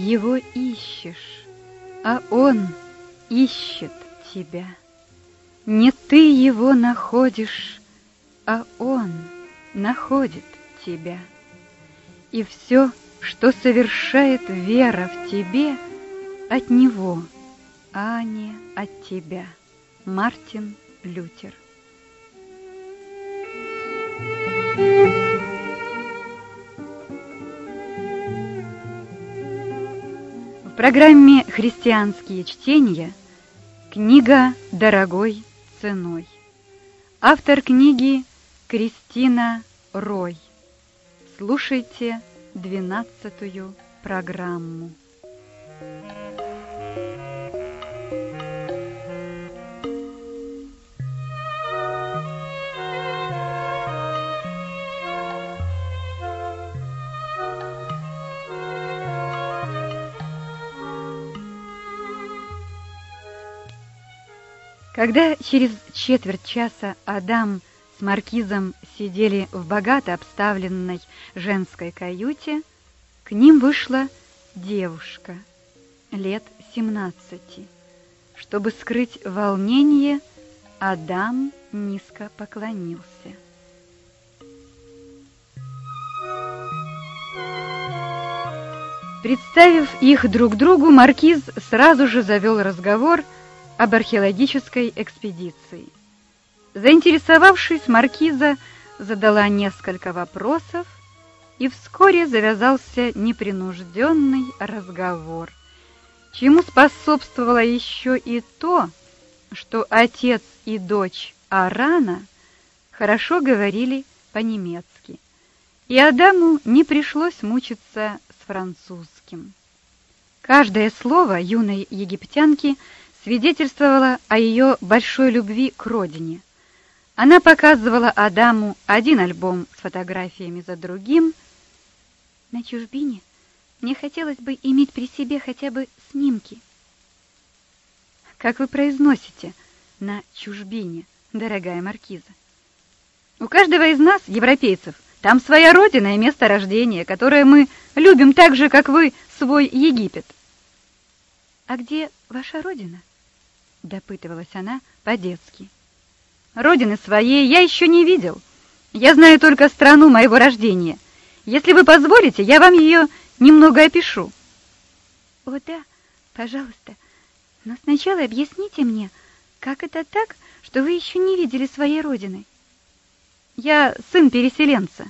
его ищешь, а он ищет тебя. Не ты его находишь, а он находит тебя. И все, что совершает вера в тебе, от него, а не от тебя. Мартин Лютер. В программе «Христианские чтения» книга «Дорогой ценой». Автор книги Кристина Рой. Слушайте 12-ю программу. Когда через четверть часа Адам с маркизом сидели в богато обставленной женской каюте, к ним вышла девушка лет 17. Чтобы скрыть волнение, Адам низко поклонился. Представив их друг другу, маркиз сразу же завел разговор об археологической экспедиции. Заинтересовавшись, маркиза задала несколько вопросов, и вскоре завязался непринужденный разговор, чему способствовало еще и то, что отец и дочь Арана хорошо говорили по-немецки, и Адаму не пришлось мучиться с французским. Каждое слово юной египтянки свидетельствовала о ее большой любви к родине. Она показывала Адаму один альбом с фотографиями за другим. На чужбине мне хотелось бы иметь при себе хотя бы снимки. Как вы произносите «на чужбине», дорогая маркиза? У каждого из нас, европейцев, там своя родина и место рождения, которое мы любим так же, как вы свой Египет. А где ваша родина? Допытывалась она по-детски. Родины своей я еще не видел. Я знаю только страну моего рождения. Если вы позволите, я вам ее немного опишу. О, да, пожалуйста. Но сначала объясните мне, как это так, что вы еще не видели своей родины? Я сын переселенца.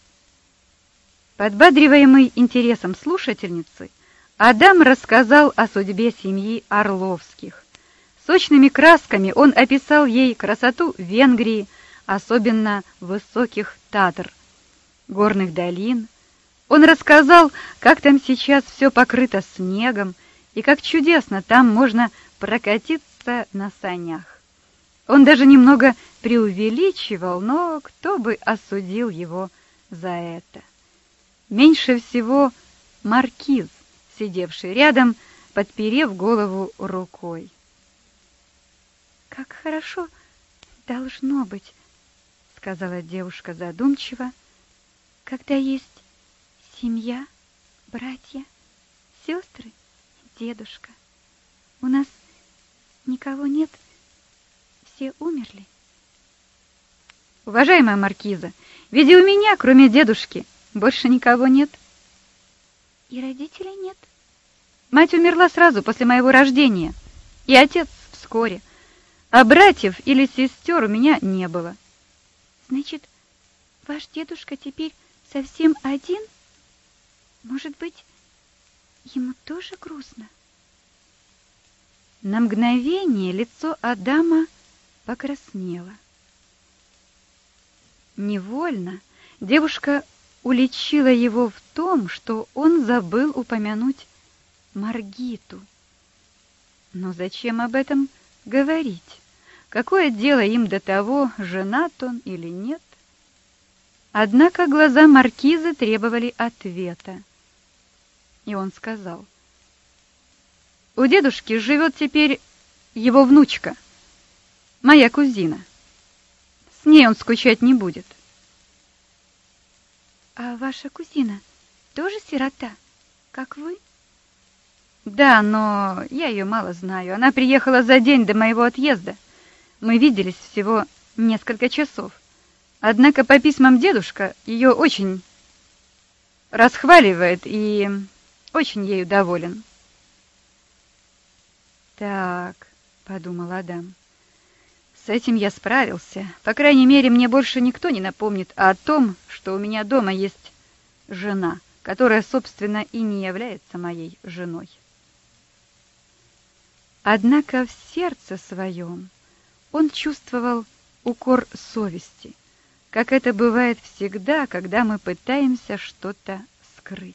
Подбадриваемый интересом слушательницы, Адам рассказал о судьбе семьи Орловских. Сочными красками он описал ей красоту Венгрии, особенно высоких Татр, горных долин. Он рассказал, как там сейчас все покрыто снегом и как чудесно там можно прокатиться на санях. Он даже немного преувеличивал, но кто бы осудил его за это? Меньше всего маркиз, сидевший рядом, подперев голову рукой. «Как хорошо должно быть, — сказала девушка задумчиво, — когда есть семья, братья, сестры, дедушка. У нас никого нет, все умерли». «Уважаемая маркиза, ведь и у меня, кроме дедушки, больше никого нет». «И родителей нет?» «Мать умерла сразу после моего рождения, и отец вскоре. А братьев или сестер у меня не было». «Значит, ваш дедушка теперь совсем один? Может быть, ему тоже грустно?» На мгновение лицо Адама покраснело. Невольно девушка уличила его в том, что он забыл упомянуть Маргиту. Но зачем об этом говорить? Какое дело им до того, женат он или нет? Однако глаза маркиза требовали ответа. И он сказал: «У дедушки живет теперь его внучка, моя кузина. С ней он скучать не будет». «А ваша кузина тоже сирота, как вы?» Да, но я ее мало знаю. Она приехала за день до моего отъезда. Мы виделись всего несколько часов. Однако по письмам дедушка ее очень расхваливает и очень ею доволен. Так, подумал Адам. С этим я справился. По крайней мере, мне больше никто не напомнит о том, что у меня дома есть жена, которая, собственно, и не является моей женой. Однако в сердце своем он чувствовал укор совести, как это бывает всегда, когда мы пытаемся что-то скрыть.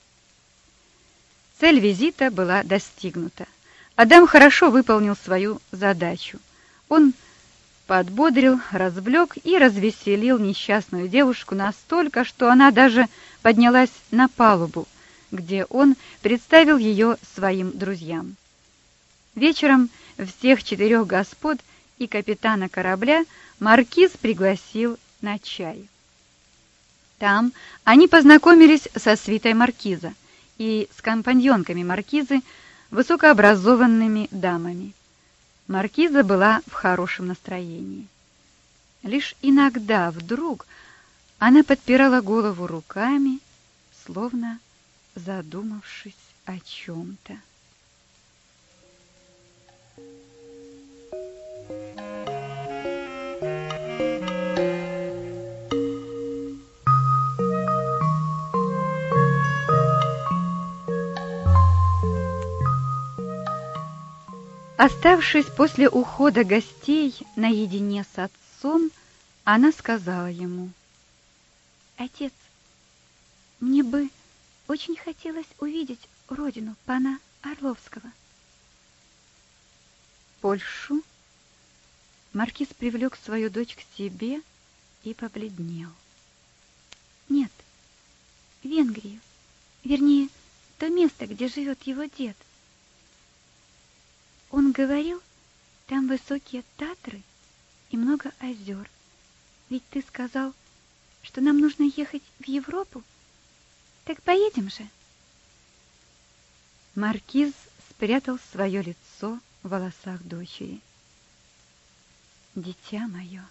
Цель визита была достигнута. Адам хорошо выполнил свою задачу. Он подбодрил, развлек и развеселил несчастную девушку настолько, что она даже поднялась на палубу, где он представил ее своим друзьям. Вечером всех 4 господ и капитана корабля маркиз пригласил на чай. Там они познакомились со свитой маркиза и с компаньонками маркизы, высокообразованными дамами. Маркиза была в хорошем настроении. Лишь иногда вдруг она подпирала голову руками, словно задумавшись о чем-то. Оставшись после ухода гостей наедине с отцом, она сказала ему: «Отец, мне бы очень хотелось увидеть родину пана Орловского». Польшу? Маркиз привлек свою дочь к себе и побледнел. «Нет, Венгрию, вернее, то место, где живет его дед. Он говорил, там высокие Татры и много озер. Ведь ты сказал, что нам нужно ехать в Европу. Так поедем же». Маркиз спрятал свое лицо в волосах дочери. «Дитя мое,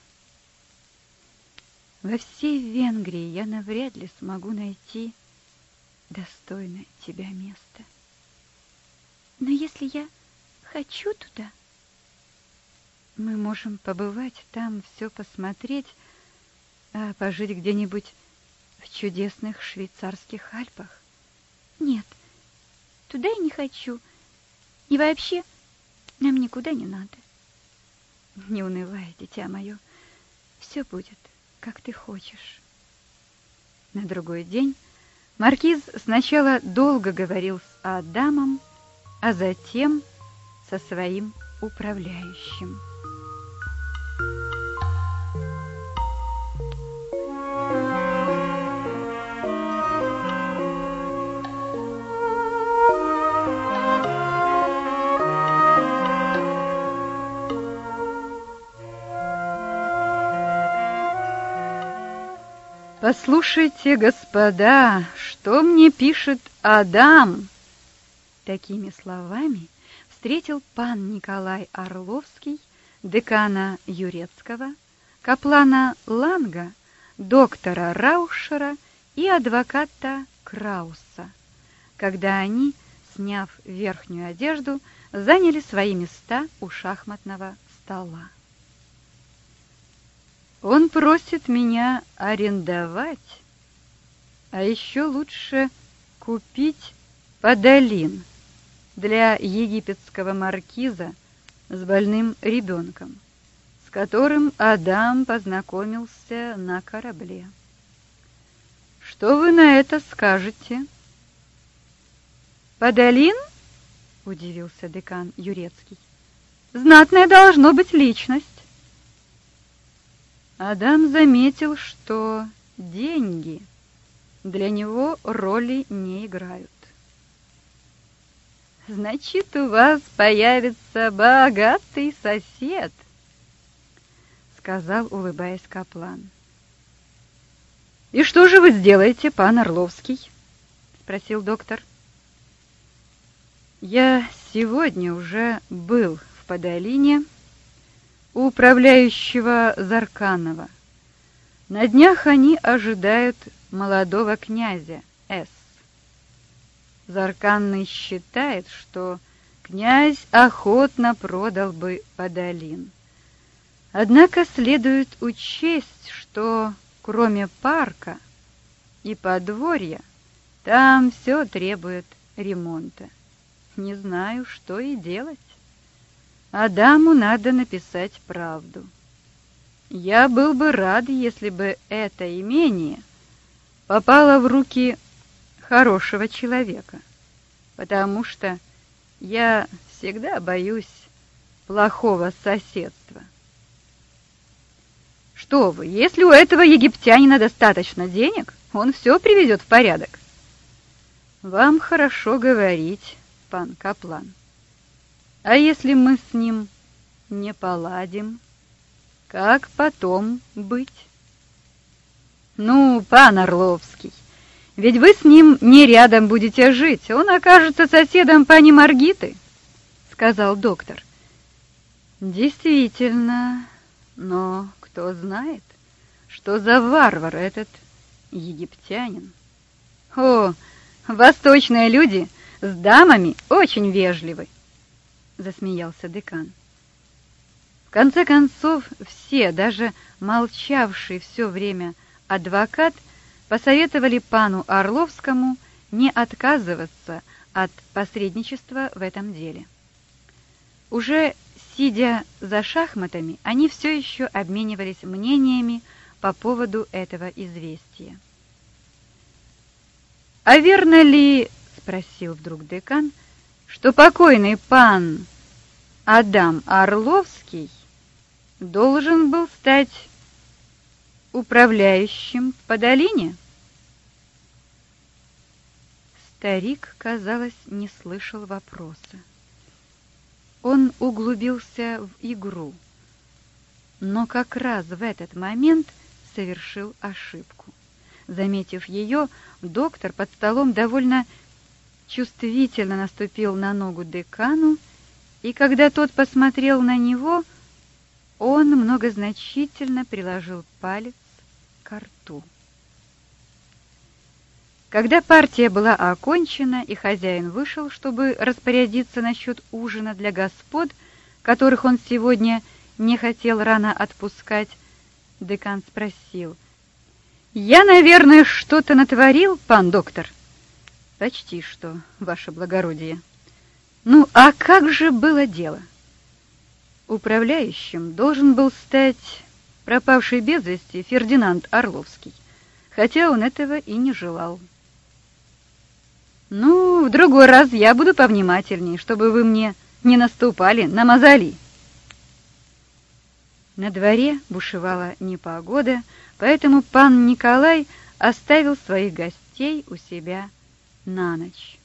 во всей Венгрии я навряд ли смогу найти достойное тебя место. Но если я хочу туда, мы можем побывать там, все посмотреть, а пожить где-нибудь в чудесных швейцарских Альпах». «Нет, туда я не хочу. И вообще, нам никуда не надо». «Не унывай, дитя мое, все будет, как ты хочешь». На другой день маркиз сначала долго говорил с Адамом, а затем со своим управляющим. «Послушайте, господа, что мне пишет Адам?» Такими словами встретил пан Николай Орловский декана Юрецкого, каплана Ланга, доктора Раушера и адвоката Крауса, когда они, сняв верхнюю одежду, заняли свои места у шахматного стола. «Он просит меня арендовать, а еще лучше купить подолин для египетского маркиза с больным ребенком, с которым Адам познакомился на корабле. Что вы на это скажете?» «Подолин?» — удивился декан Юрецкий. «Знатная должно быть личность». Адам заметил, что деньги для него роли не играют. «Значит, у вас появится богатый сосед», — сказал, улыбаясь каплан. «И что же вы сделаете, пан Орловский?» — спросил доктор. Я сегодня уже был в Подолине у управляющего Зарканова. На днях они ожидают молодого князя С. Зарканный считает, что князь охотно продал бы Подолин. Однако следует учесть, что кроме парка и подворья, там все требует ремонта. Не знаю, что и делать. Адаму надо написать правду. Я был бы рад, если бы это имение попало в руки хорошего человека, потому что я всегда боюсь плохого соседства. Что вы, если у этого египтянина достаточно денег, он все приведет в порядок. Вам хорошо говорить, пан Каплан. А если мы с ним не поладим, как потом быть? Ну, пан Орловский, ведь вы с ним не рядом будете жить, он окажется соседом пани Маргиты, сказал доктор. Действительно, но кто знает, что за варвар этот египтянин? О, восточные люди с дамами очень вежливы, засмеялся декан. В конце концов, все, даже молчавший все время адвокат, посоветовали пану Орловскому не отказываться от посредничества в этом деле. Уже сидя за шахматами, они все еще обменивались мнениями по поводу этого известия. «А верно ли, — спросил вдруг декан, — что покойный пан Адам Орловский должен был стать управляющим в Подолине?» Старик, казалось, не слышал вопроса. Он углубился в игру, но как раз в этот момент совершил ошибку. Заметив ее, доктор под столом довольно чувствительно наступил на ногу декану, и когда тот посмотрел на него, он многозначительно приложил палец к рту. Когда партия была окончена и хозяин вышел, чтобы распорядиться насчет ужина для господ, которых он сегодня не хотел рано отпускать, декан спросил: «Я, наверное, что-то натворил, пан доктор?» «Почти что, ваше благородие». «Ну, а как же было дело?» Управляющим должен был стать пропавший без вести Фердинанд Орловский, хотя он этого и не желал. «Ну, в другой раз я буду повнимательней, чтобы вы мне не наступали на мозоли». На дворе бушевала непогода, поэтому пан Николай оставил своих гостей у себя на ночь.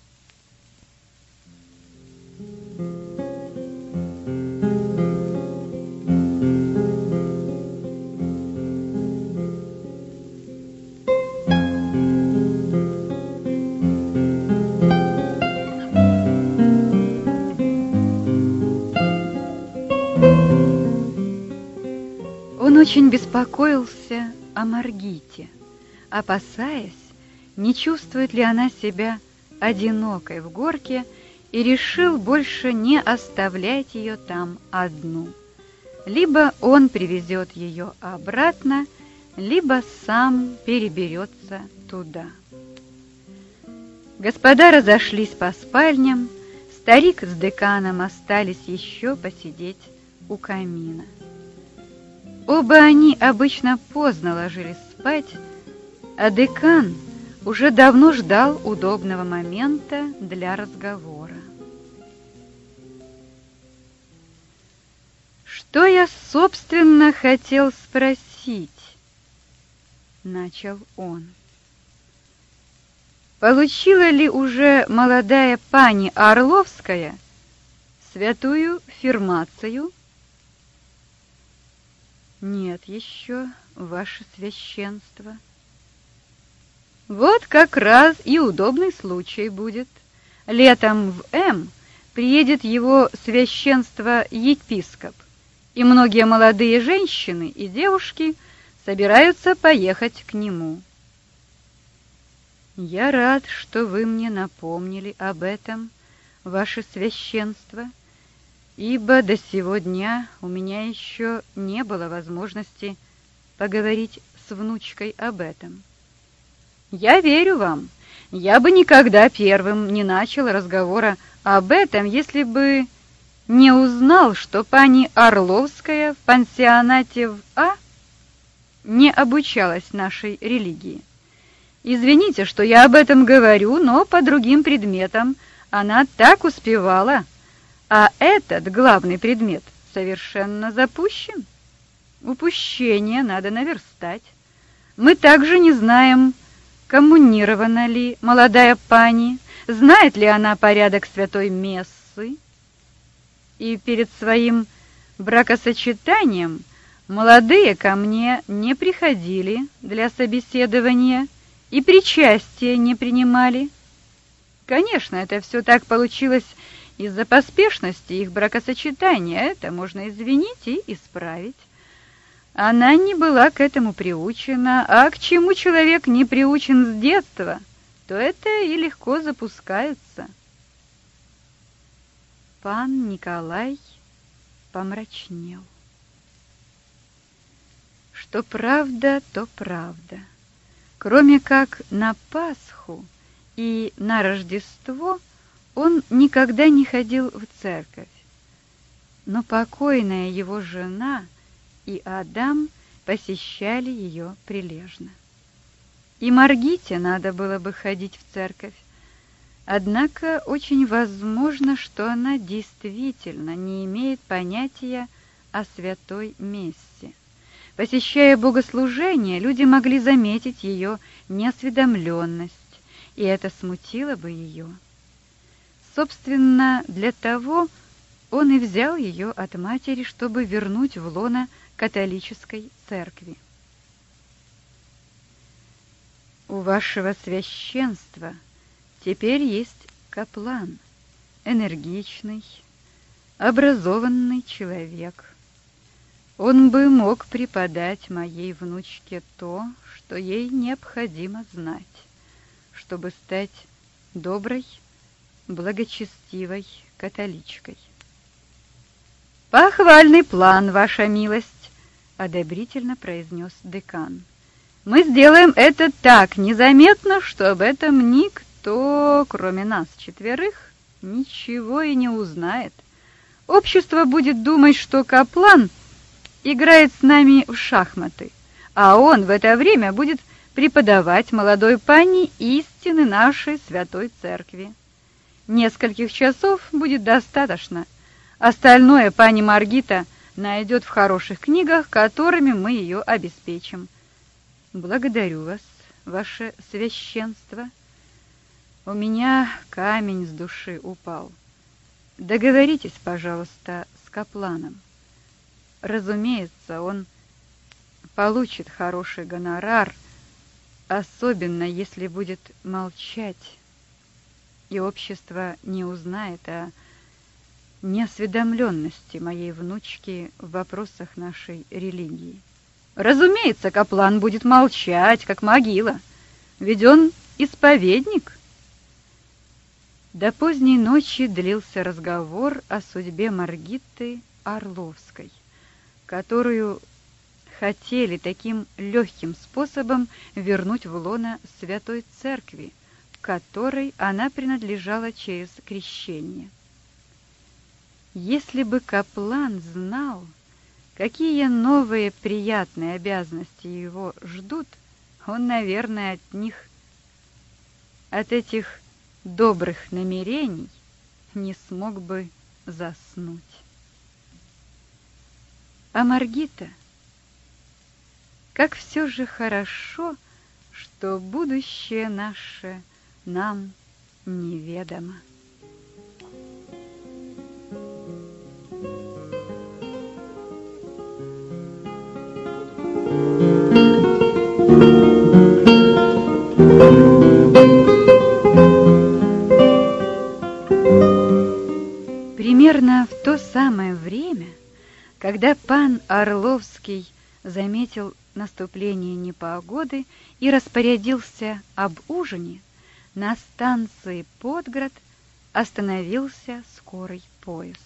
Он очень беспокоился о Маргите, опасаясь, не чувствует ли она себя одинокой в горке, и решил больше не оставлять ее там одну. Либо он привезет ее обратно, либо сам переберется туда. Господа разошлись по спальням, старик с деканом остались еще посидеть у камина. Оба они обычно поздно ложились спать, а декан уже давно ждал удобного момента для разговора. «Что я, собственно, хотел спросить?» — начал он. «Получила ли уже молодая пани Орловская святую фирмацию?» «Нет еще, ваше священство». «Вот как раз и удобный случай будет. Летом в М приедет его священство епископ, и многие молодые женщины и девушки собираются поехать к нему. Я рад, что вы мне напомнили об этом, ваше священство, ибо до сего дня у меня еще не было возможности поговорить с внучкой об этом. Я верю вам. Я бы никогда первым не начал разговора об этом, если бы не узнал, что пани Орловская в пансионате в А не обучалась нашей религии. Извините, что я об этом говорю, но по другим предметам она так успевала, а этот главный предмет совершенно запущен. Упущение надо наверстать. Мы также не знаем, коммунирована ли молодая пани, знает ли она порядок святой мессы. И перед своим бракосочетанием молодые ко мне не приходили для собеседования и причастия не принимали. Конечно, это все так получилось из-за поспешности их бракосочетания, это можно извинить и исправить. Она не была к этому приучена, а к чему человек не приучен с детства, то это и легко запускается. Пан Николай помрачнел. Что правда, то правда. Кроме как на Пасху и на Рождество он никогда не ходил в церковь. Но покойная его жена и Адам посещали ее прилежно. И Маргите надо было бы ходить в церковь. Однако очень возможно, что она действительно не имеет понятия о святой мессе. Посещая богослужение, люди могли заметить ее неосведомленность, и это смутило бы ее. Собственно, для того он и взял ее от матери, чтобы вернуть в лоно католической церкви. У вашего священства теперь есть каплан, энергичный, образованный человек. Он бы мог преподать моей внучке то, что ей необходимо знать, чтобы стать доброй, благочестивой католичкой. «Похвальный план, ваша милость!» — одобрительно произнес декан. «Мы сделаем это так незаметно, что об этом никто, кроме нас четверых, ничего и не узнает. Общество будет думать, что каплан играет с нами в шахматы, а он в это время будет преподавать молодой пани истины нашей святой церкви. Нескольких часов будет достаточно. Остальное пани Маргита найдет в хороших книгах, которыми мы ее обеспечим. Благодарю вас, ваше священство. У меня камень с души упал. Договоритесь, пожалуйста, с капланом. Разумеется, он получит хороший гонорар, особенно если будет молчать, и общество не узнает о неосведомленности моей внучки в вопросах нашей религии. Разумеется, каплан будет молчать, как могила, ведь он исповедник. До поздней ночи длился разговор о судьбе Маргиты Орловской, которую хотели таким легким способом вернуть в лоно Святой Церкви, которой она принадлежала через крещение. Если бы каплан знал, какие новые приятные обязанности его ждут, он, наверное, от этих добрых намерений не смог бы заснуть. А Маргита, как все же хорошо, что будущее наше нам неведомо. пан Орловский заметил наступление непогоды и распорядился об ужине, на станции Подгород остановился скорый поезд.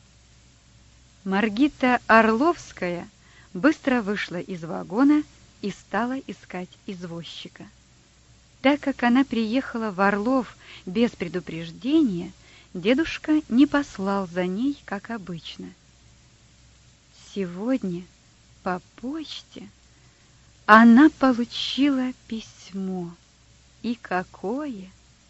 Маргита Орловская быстро вышла из вагона и стала искать извозчика. Так как она приехала в Орлов без предупреждения, дедушка не послал за ней, как обычно. Сегодня по почте она получила письмо. И какое!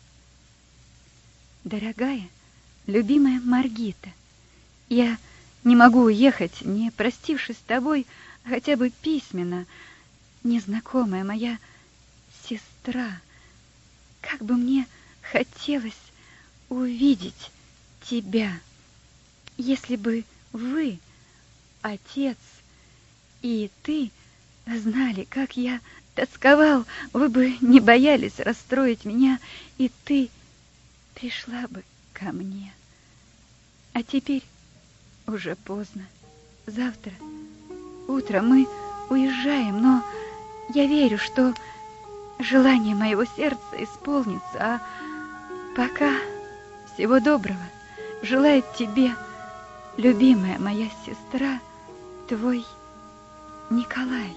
Дорогая, любимая Маргита, я не могу уехать, не простившись с тобой хотя бы письменно. Незнакомая моя сестра, как бы мне хотелось увидеть тебя. Если бы вы, отец, и ты знали, как я тосковал, вы бы не боялись расстроить меня, и ты пришла бы ко мне. А теперь уже поздно. Завтра утром мы уезжаем, но я верю, что желание моего сердца исполнится, а пока всего доброго желает тебе, любимая моя сестра, твой Николай.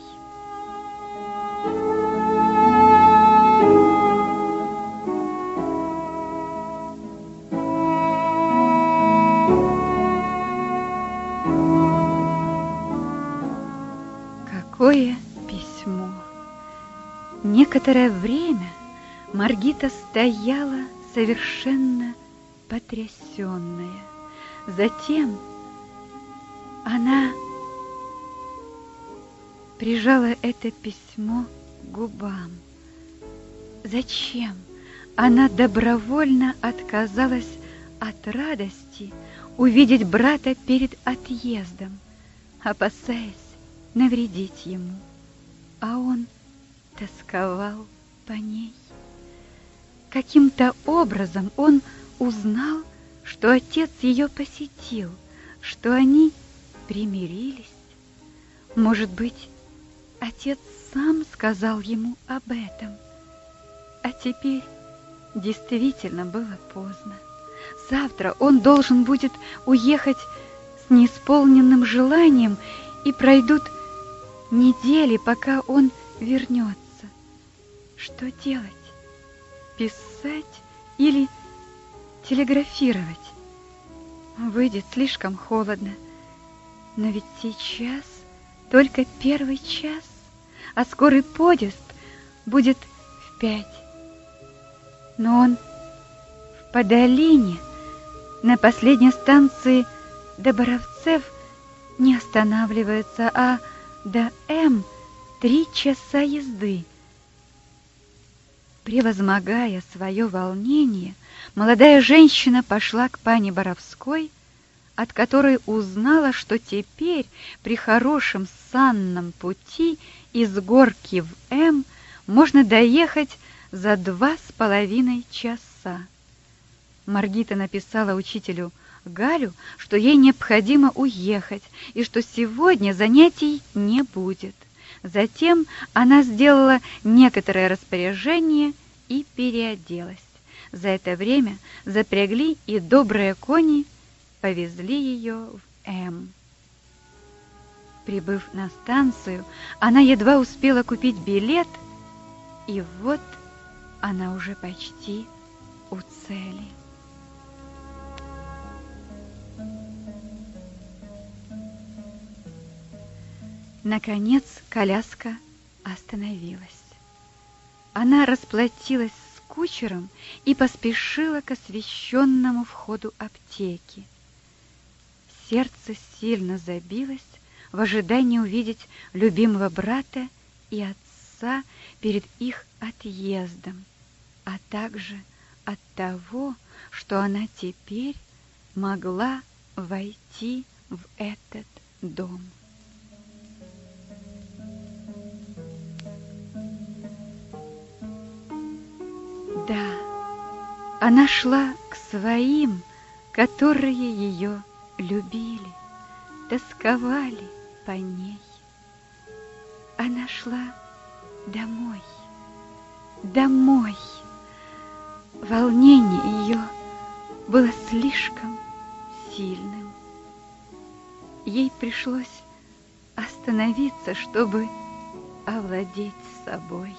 Какое письмо! Некоторое время Маргита стояла совершенно потрясенная. Затем она прижала это письмо к губам. Зачем она добровольно отказалась от радости увидеть брата перед отъездом, опасаясь навредить ему, а он тосковал по ней. Каким-то образом он узнал, что отец ее посетил, что они примирились. Может быть, отец сам сказал ему об этом. А теперь действительно было поздно. Завтра он должен будет уехать с неисполненным желанием, и пройдут недели, пока он вернется. Что делать? Писать или телеграфировать? Выйдет слишком холодно. Но ведь сейчас только 1 час, а скорый поезд будет в 5. Но он в Подолине, на последней станции до Боровцев, не останавливается, а до М 3 часа езды. Превозмогая свое волнение, молодая женщина пошла к пане Боровской, от которой узнала, что теперь при хорошем санном пути из Горки в М можно доехать за 2,5 часа. Маргита написала учителю Галю, что ей необходимо уехать и что сегодня занятий не будет. Затем она сделала некоторое распоряжение и переоделась. За это время запрягли, и добрые кони повезли ее в М. Прибыв на станцию, она едва успела купить билет, и вот она уже почти у цели. Наконец коляска остановилась. Она расплатилась с кучером и поспешила к освещенному входу аптеки. Сердце сильно забилось в ожидании увидеть любимого брата и отца перед их отъездом, а также от того, что она теперь могла войти в этот дом. Да, она шла к своим, которые ее любили, тосковали по ней. Она шла домой, домой. Волнение ее было слишком сильным. Ей пришлось остановиться, чтобы овладеть собой.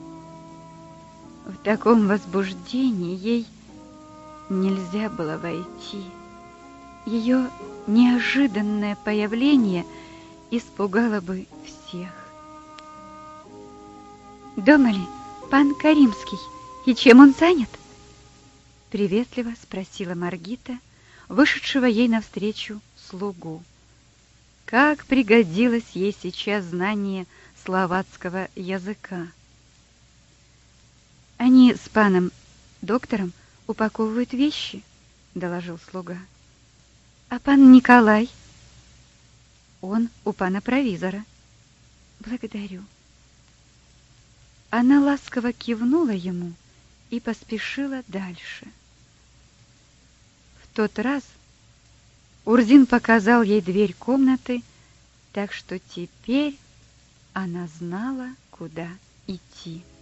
В таком возбуждении ей нельзя было войти. Ее неожиданное появление испугало бы всех. «Дома ли пан Каримский? И чем он занят?» Приветливо спросила Маргита, вышедшего ей навстречу слугу. Как пригодилось ей сейчас знание словацкого языка. «Они с паном доктором упаковывают вещи», — доложил слуга. «А пан Николай?» «Он у пана провизора». «Благодарю». Она ласково кивнула ему и поспешила дальше. В тот раз Урзин показал ей дверь комнаты, так что теперь она знала, куда идти.